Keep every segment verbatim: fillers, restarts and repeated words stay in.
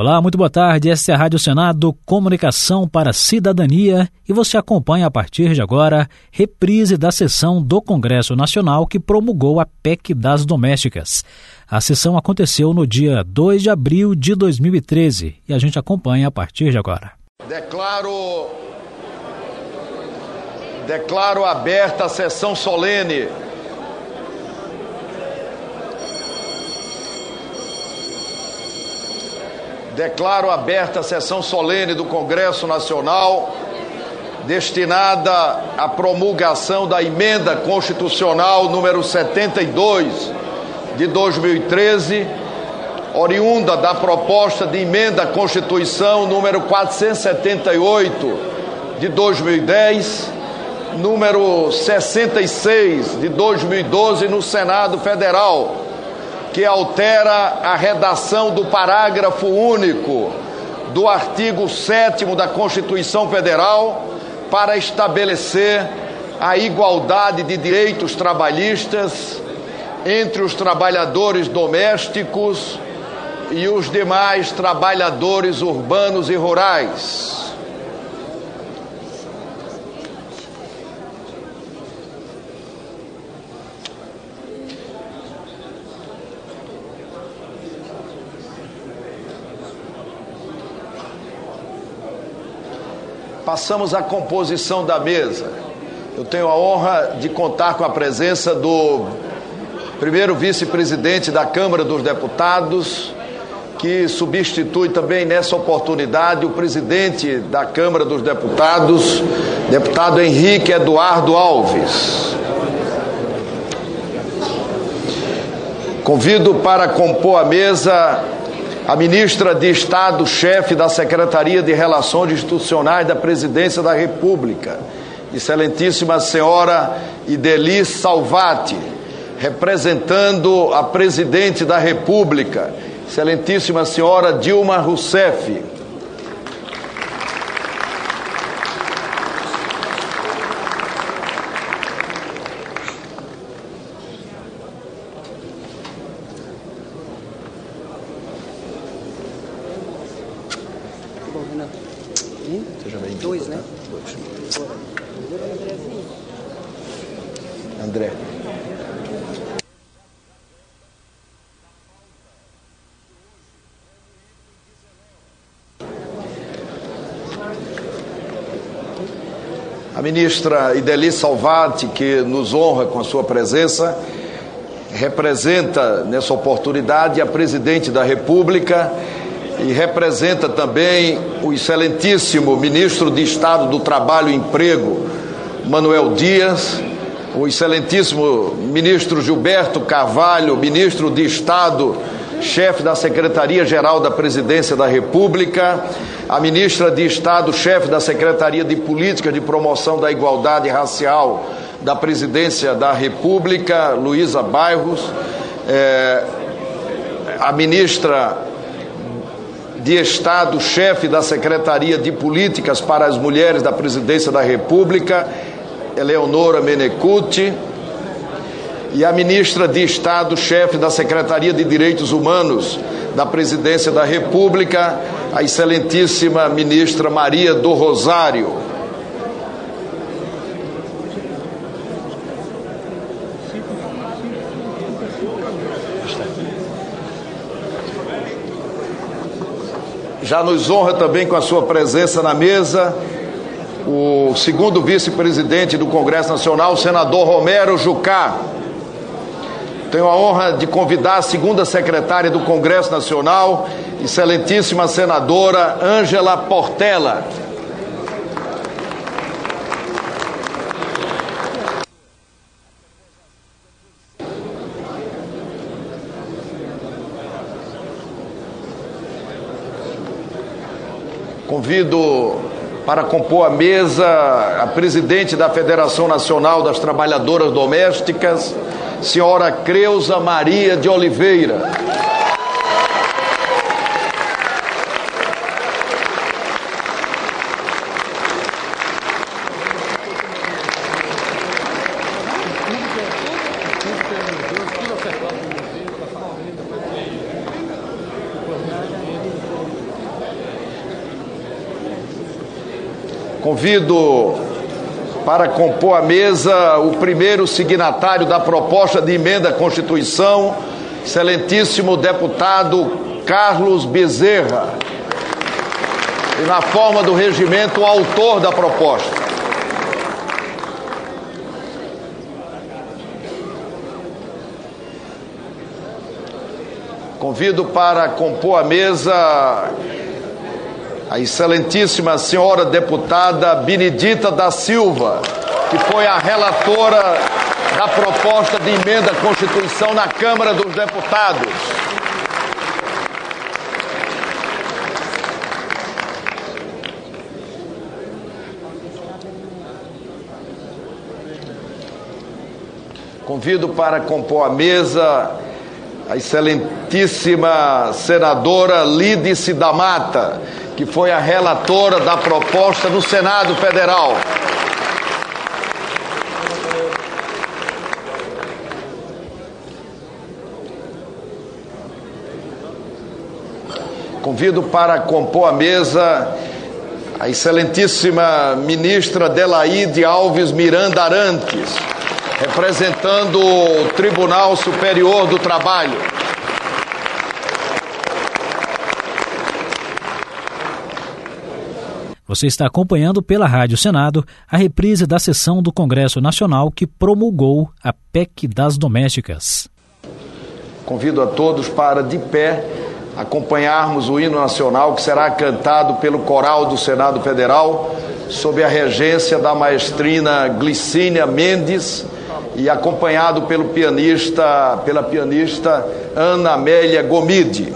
Olá, muito boa tarde. Esta é a Rádio Senado Comunicação para a Cidadania e você acompanha a partir de agora reprise da sessão do Congresso Nacional que promulgou a P E C das Domésticas. A sessão aconteceu no dia dois de abril de dois mil e treze e a gente acompanha a partir de agora. Declaro, declaro aberta a sessão solene. Declaro aberta a sessão solene do Congresso Nacional destinada à promulgação da Emenda Constitucional número setenta e dois de dois mil e treze, oriunda da proposta de Emenda à Constituição número quatrocentos e setenta e oito de dois mil e dez, número sessenta e seis de dois mil e doze no Senado Federal, que altera a redação do parágrafo único do artigo sétimo da Constituição Federal para estabelecer a igualdade de direitos trabalhistas entre os trabalhadores domésticos e os demais trabalhadores urbanos e rurais. Passamos à composição da mesa. Eu tenho a honra de contar com a presença do primeiro vice-presidente da Câmara dos Deputados, que substitui também nessa oportunidade o presidente da Câmara dos Deputados, deputado Henrique Eduardo Alves. Convido para compor a mesa a ministra de Estado, chefe da Secretaria de Relações Institucionais da Presidência da República, excelentíssima senhora Idely Salvati, representando a presidente da República, excelentíssima senhora Dilma Rousseff. Dois, né? André. A ministra Idely Salvati, que nos honra com a sua presença, representa nessa oportunidade a presidente da República e representa também o excelentíssimo ministro de Estado do Trabalho e Emprego, Manuel Dias, o excelentíssimo ministro Gilberto Carvalho, ministro de Estado, chefe da Secretaria-Geral da Presidência da República, a ministra de Estado, chefe da Secretaria de Política de Promoção da Igualdade Racial da Presidência da República, Luísa Bairros, é, a ministra de Estado, chefe da Secretaria de Políticas para as Mulheres da Presidência da República, Eleonora Menecute, e a ministra de Estado, chefe da Secretaria de Direitos Humanos da Presidência da República, a excelentíssima ministra Maria do Rosário. Já nos honra também com a sua presença na mesa o segundo vice-presidente do Congresso Nacional, o senador Romero Jucá. Tenho a honra de convidar a segunda secretária do Congresso Nacional, excelentíssima senadora Ângela Portela. Convido para compor a mesa a presidente da Federação Nacional das Trabalhadoras Domésticas, senhora Creuza Maria de Oliveira. Convido para compor a mesa o primeiro signatário da proposta de emenda à Constituição, excelentíssimo deputado Carlos Bezerra, e na forma do regimento, o autor da proposta. Convido para compor a mesa a excelentíssima senhora deputada Benedita da Silva, que foi a relatora da proposta de emenda à Constituição na Câmara dos Deputados. Convido para compor a mesa a excelentíssima senadora Lídice da Mata, que foi a relatora da proposta no Senado Federal. Convido para compor a mesa a excelentíssima ministra Delaide Alves Miranda Arantes, representando o Tribunal Superior do Trabalho. Você está acompanhando pela Rádio Senado a reprise da sessão do Congresso Nacional que promulgou a P E C das Domésticas. Convido a todos para, de pé, acompanharmos o hino nacional que será cantado pelo coral do Senado Federal, sob a regência da maestrina Glicínia Mendes, e acompanhado pelo pianista, pela pianista Ana Amélia Gomide.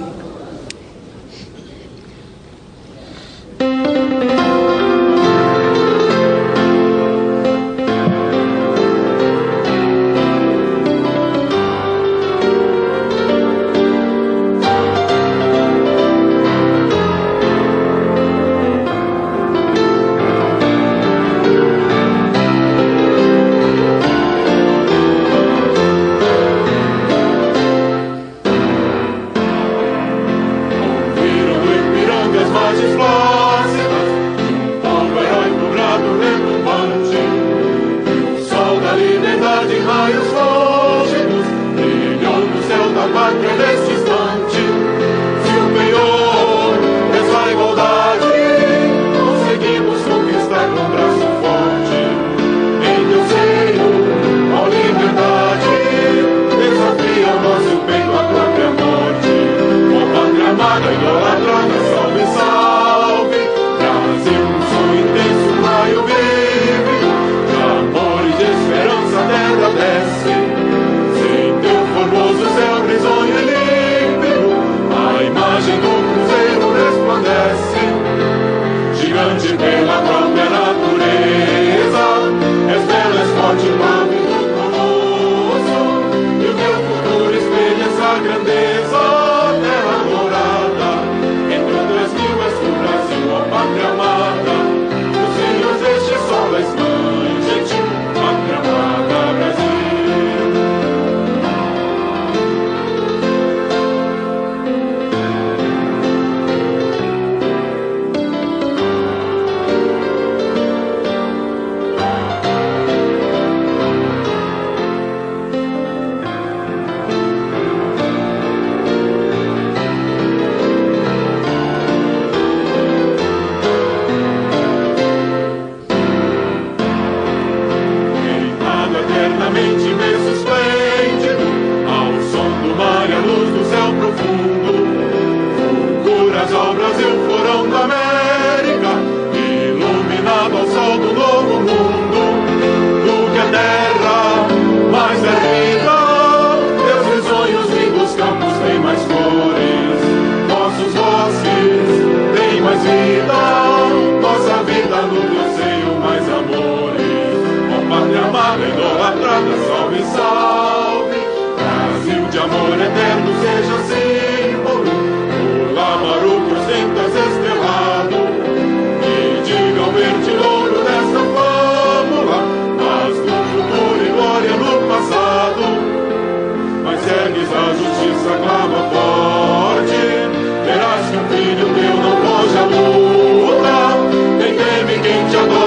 Filho meu não foge à luta, quem teme, quem te adora.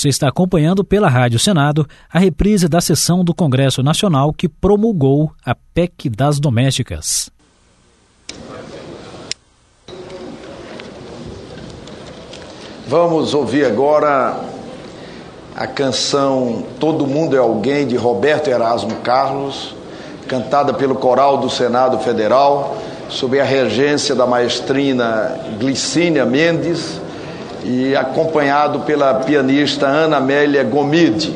Você está acompanhando pela Rádio Senado a reprise da sessão do Congresso Nacional que promulgou a P E C das Domésticas. Vamos ouvir agora a canção Todo Mundo é Alguém, de Roberto Erasmo Carlos, cantada pelo Coral do Senado Federal, sob a regência da maestrina Glicínia Mendes e acompanhado pela pianista Ana Amélia Gomide.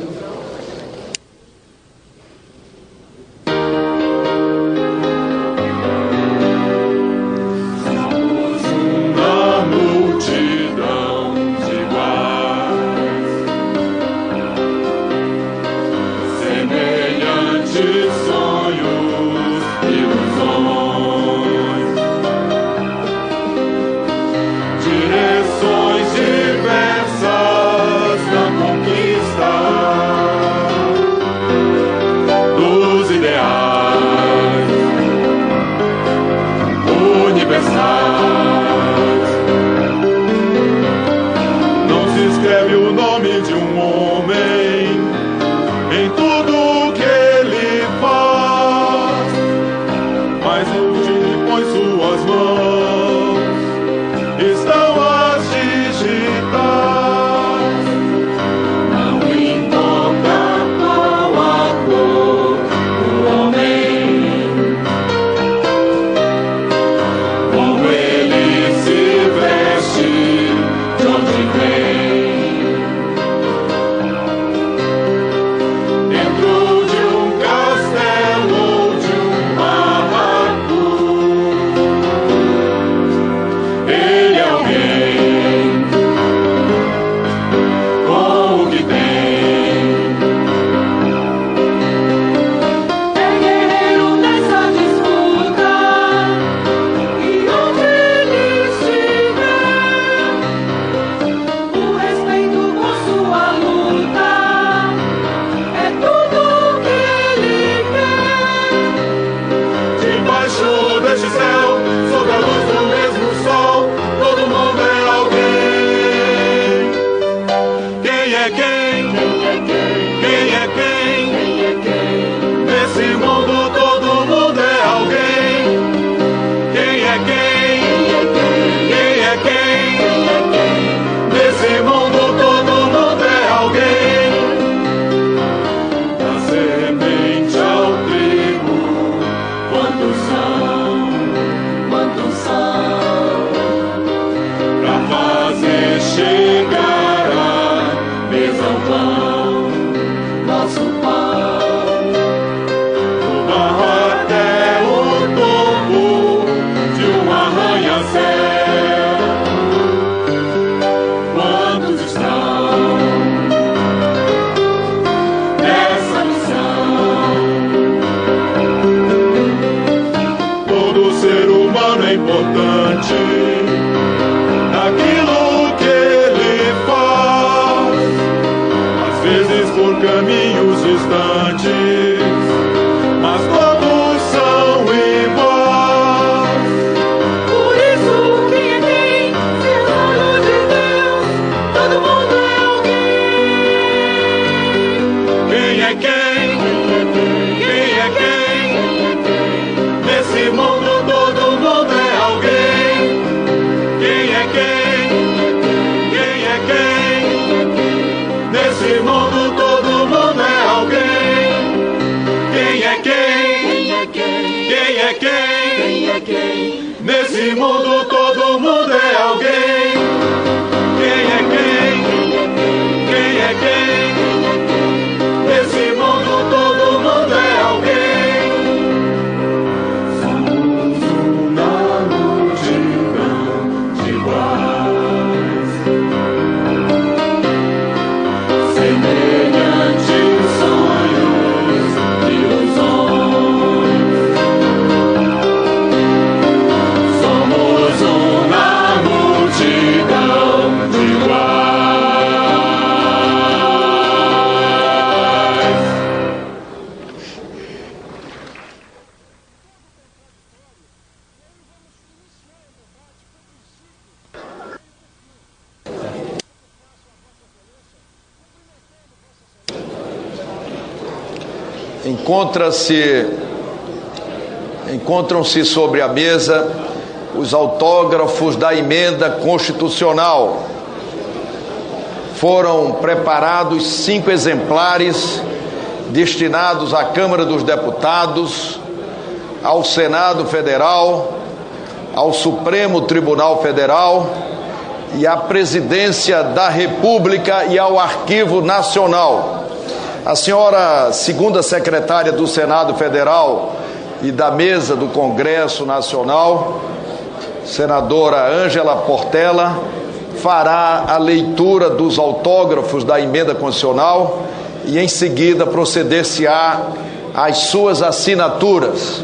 Nesse mundo todo mundo é alguém. Quem é quem? Quem é quem? Nesse mundo todo mundo é alguém. Somos uma multidão de iguais, semelhantes sonhos, ilusões. Somos uma multidão de iguais. encontra-se, encontram-se sobre a mesa os autógrafos da emenda constitucional. Foram preparados cinco exemplares destinados à Câmara dos Deputados, ao Senado Federal, ao Supremo Tribunal Federal e à Presidência da República e ao Arquivo Nacional. A senhora segunda secretária do Senado Federal e da mesa do Congresso Nacional, senadora Ângela Portela, fará a leitura dos autógrafos da emenda constitucional e em seguida proceder-se-á às suas assinaturas.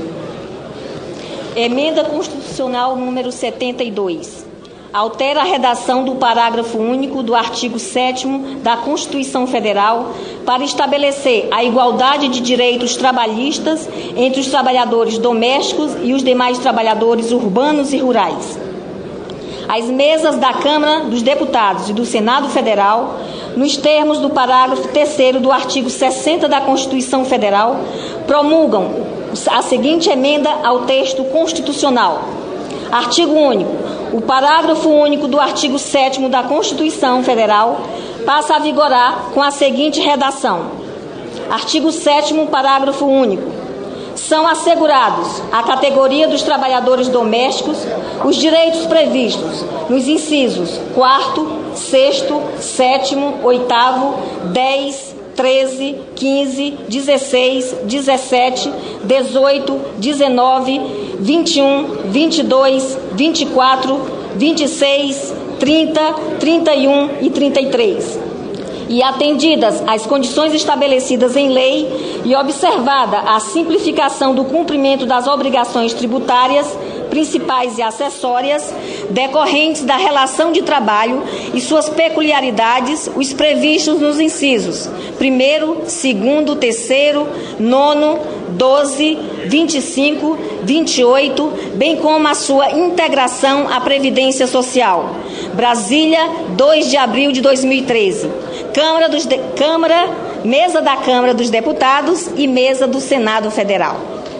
Emenda Constitucional número setenta e dois. Altera a redação do parágrafo único do artigo sétimo da Constituição Federal para estabelecer a igualdade de direitos trabalhistas entre os trabalhadores domésticos e os demais trabalhadores urbanos e rurais. As mesas da Câmara dos Deputados e do Senado Federal, nos termos do parágrafo terceiro do artigo sessenta da Constituição Federal, promulgam a seguinte emenda ao texto constitucional. Artigo único. O parágrafo único do artigo sétimo da Constituição Federal passa a vigorar com a seguinte redação. Artigo sétimo, parágrafo único. São assegurados à categoria dos trabalhadores domésticos os direitos previstos nos incisos quarto, sexto, sétimo, oitavo, dez, treze, quinze, dezesseis, dezessete, dezoito, dezenove, vinte e um, vinte e dois, vinte e quatro, vinte e seis, trinta, trinta e um e trinta e três. E atendidas as condições estabelecidas em lei e observada a simplificação do cumprimento das obrigações tributárias, principais e acessórias, decorrentes da relação de trabalho e suas peculiaridades, os previstos nos incisos primeiro, segundo, terceiro, nono, doze, vinte e cinco, vinte e oito, bem como a sua integração à Previdência Social. Brasília, dois de abril de dois mil e treze. Câmara dos de... Câmara, mesa da Câmara dos Deputados e mesa do Senado Federal.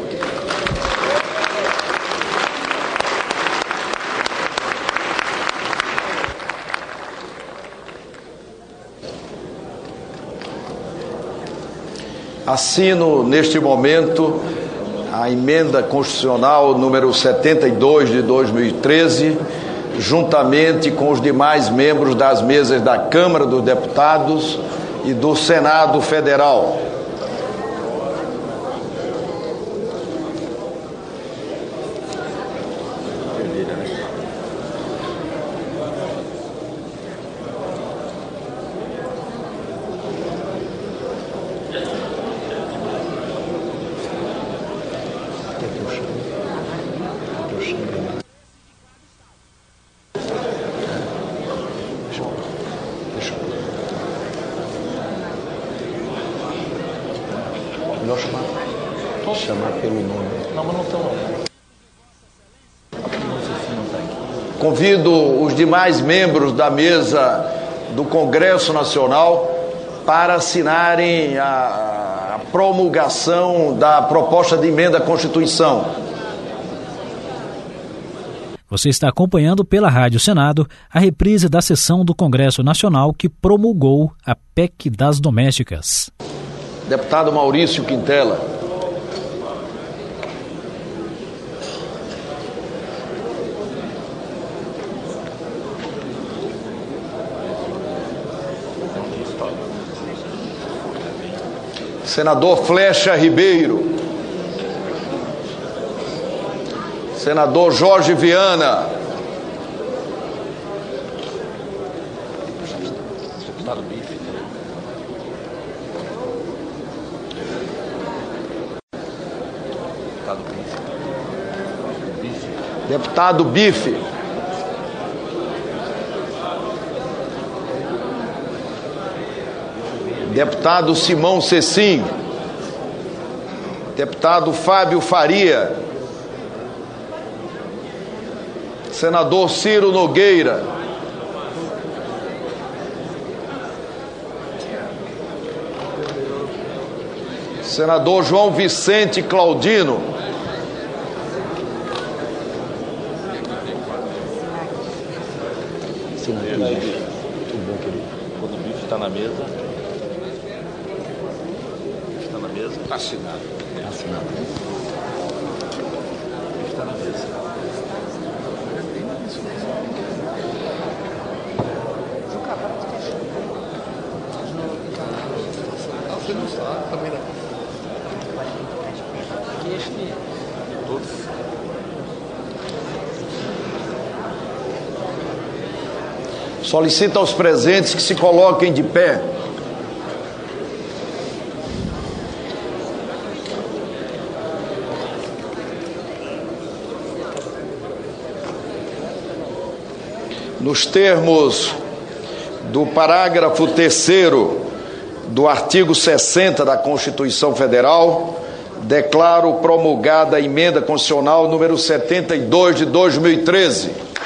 Assino neste momento a emenda constitucional número setenta e dois de dois mil e treze, juntamente com os demais membros das mesas da Câmara dos Deputados e do Senado Federal. Melhor chamar, chamar pelo nome. Não, mas não estão. Convido os demais membros da mesa do Congresso Nacional para assinarem a, a promulgação da proposta de emenda à Constituição. Você está acompanhando pela Rádio Senado a reprise da sessão do Congresso Nacional que promulgou a P E C das Domésticas. Deputado Maurício Quintela. Senador Flecha Ribeiro. Senador Jorge Viana. Deputado Bife. Deputado Simão Cecim. Deputado Fábio Faria. Senador Ciro Nogueira. Senador João Vicente Claudino. Tudo bom, querido? Quando o bicho está na mesa. Está na mesa. Assinado. Assinado. Está na mesa. Você não está, também não. Todos. Solicito aos presentes que se coloquem de pé. Nos termos do parágrafo terceiro do artigo sessenta da Constituição Federal, declaro promulgada a emenda constitucional número setenta e dois de dois mil e treze.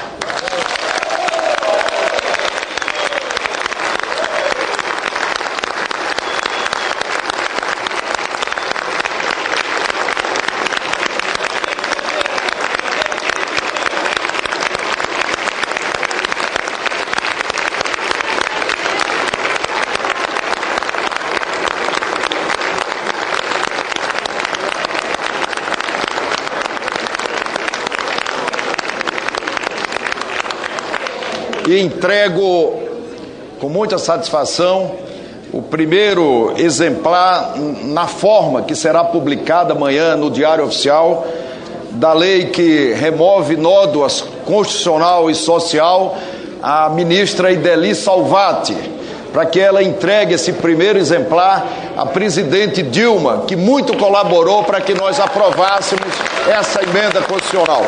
E entrego com muita satisfação o primeiro exemplar na forma que será publicada amanhã no Diário Oficial da lei que remove nódoas constitucional e social à ministra Idely Salvati, para que ela entregue esse primeiro exemplar à presidente Dilma, que muito colaborou para que nós aprovássemos essa emenda constitucional.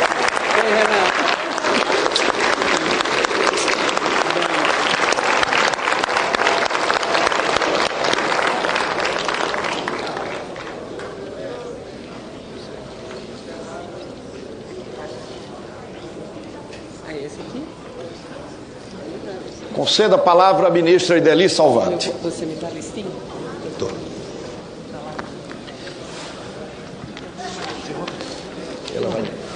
Conceda a palavra à ministra Idely Salvati. Você me dá a listinha? Doutor. Ela vai.